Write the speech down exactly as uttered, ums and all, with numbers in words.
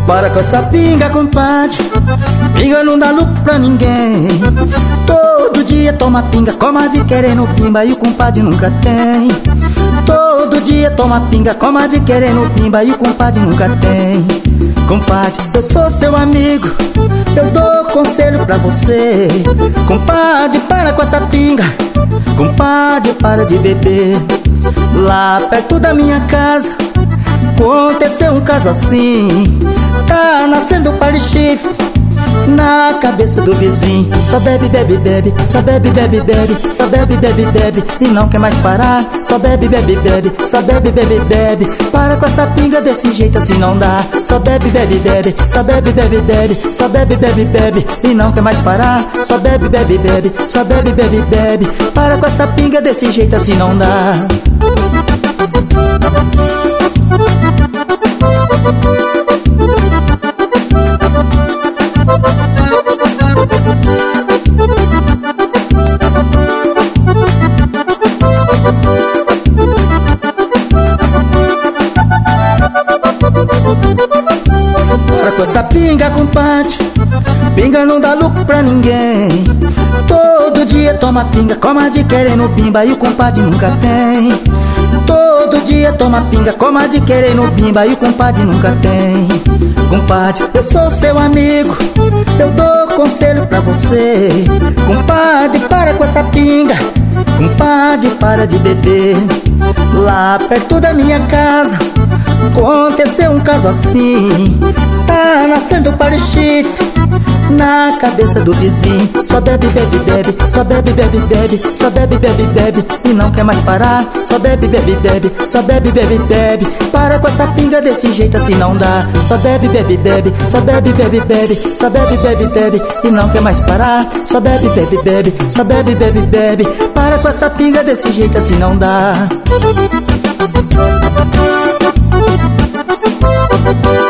Para com essa pinga, compadre. Pinga não dá lucro pra ninguém. Todo dia toma pinga, comadre querendo pimba e o compadre nunca tem. Todo dia toma pinga, comadre querendo pimba e o compadre nunca tem. Compadre, eu sou seu amigo, eu dou conselho pra você. Compadre, para com essa pinga. Compadre, para de beber. Lá perto da minha casa aconteceu um caso assim. Tá nascendo palichifre na cabeça do vizinho. Só bebe, bebe, bebe, só bebe, bebe, bebe, só bebe, bebe, bebe e não quer mais parar. Só bebe, bebe, bebe, só bebe, bebe, bebe. Para com essa pinga desse jeito assim não dá. Só bebe, bebe, bebe, só bebe, bebe, bebe, só bebe, bebe, bebe e não quer mais parar. Só bebe, bebe, bebe, só bebe, bebe, bebe. Para com essa pinga desse jeito assim não dá. Para com essa pinga, compadre. Pinga não dá lucro pra ninguém. Todo dia toma pinga, comadre querendo pimba e o compadre nunca tem. Todo dia toma pinga, comadre querendo pimba e o compadre nunca tem. Compadre, eu sou seu amigo, eu dou conselho pra você. Compadre, para com essa pinga. Compadre, para de beber. Lá perto da minha casa aconteceu um caso assim. Tá nascendo palichifre na cabeça do vizinho. Só bebe, bebe, bebe, só bebe, bebe, bebe, só bebe, bebe, bebe e não quer mais parar. Só bebe, bebe, bebe, só bebe, bebe, bebe. Para com essa pinga desse jeito assim não dá. Só bebe, bebe, bebe, só bebe, bebe, bebe, só bebe, bebe, bebe e não quer mais parar. Só bebe, bebe, bebe, só bebe, bebe, bebe. Para com essa pinga desse jeito assim não dá.